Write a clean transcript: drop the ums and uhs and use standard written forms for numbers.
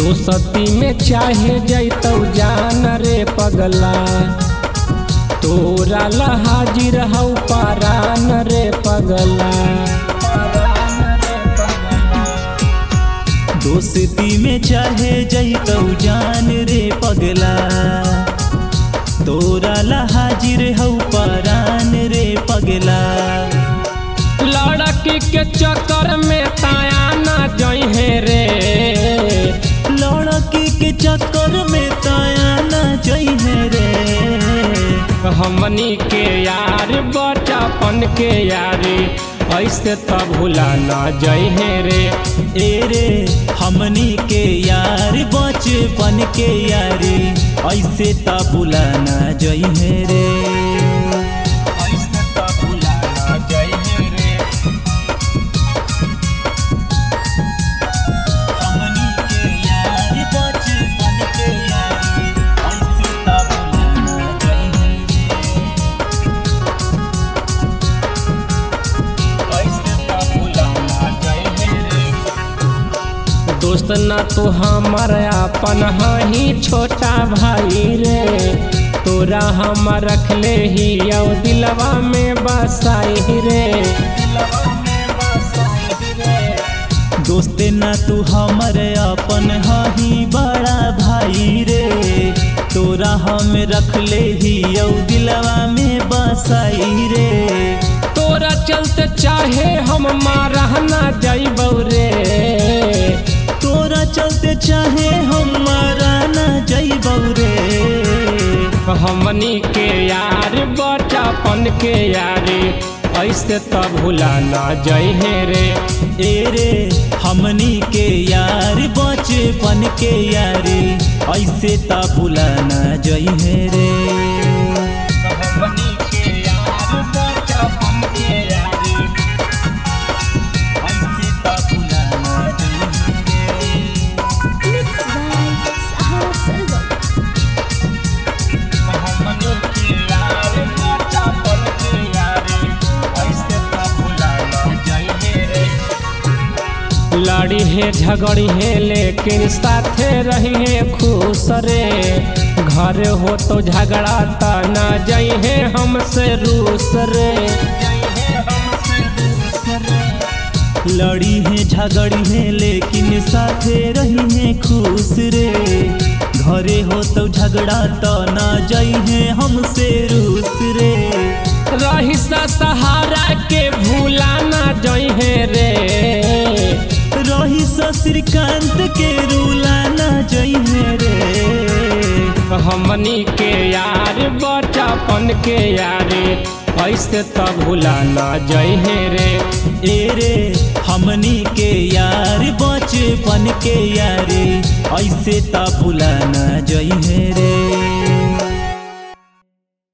दोस्ती में चाहे जैतौ जान रे पगला, तोरा ला हाजिर हौ परान रे पगला। दोस्ती में चाहे जैतौ जान रे पगला, तोरा ला हाजिर हौ परान रे पगला। लड़की के चक्कर में ताया ना जइहे रे, लड़की के चक्कर में ताया ना जइहे रे। हमनी के यार बचपन के यारी ऐसे त भुला ना जइहे रे। ए रे हमनी के यार बचपन के यारी ऐसे त भुला ना जइहे रे। दोस्त ना तो हमार अपन ही छोटा भाई रे, तोरा हम रखले ही औ दिलवा में बसाई रे। दोस्त ना तू हमर अपन ही बड़ा भाई रे, तोरा हम रखले ही औ दिलवा में बसाई रे। तोरा चलते चाहे हम मारा ना जइबौ रे, तोरा चलते चाहे हम मारा ना जइबौ रे। हमनी के यार बचपन के यारी ऐसे त भुला ना जइहे रे। ए रे हमनी के यार बचपन के यारी ऐसे त भुला ना जइहे रे। लड़ी है झगड़ी है लेकिन साथे रही है खुश रे, घर हो तो झगड़ा त ना जइहे हमसे रूस रे। लड़ी है झगड़ी है लेकिन साथे रही है खुश रे, घरे हो तो झगड़ा तो ना जइहे हमसे रूस रे। रही सहारा के भूला ना जइहे रे, रही श्रीकांत के रूला ना जइहे रे। हमनी के यार बचपन के यारी ऐसे त भुला ना जइहे रे। ए रे हमनी के यार बचपन के यारी ऐसे त भुला ना जइहे रे।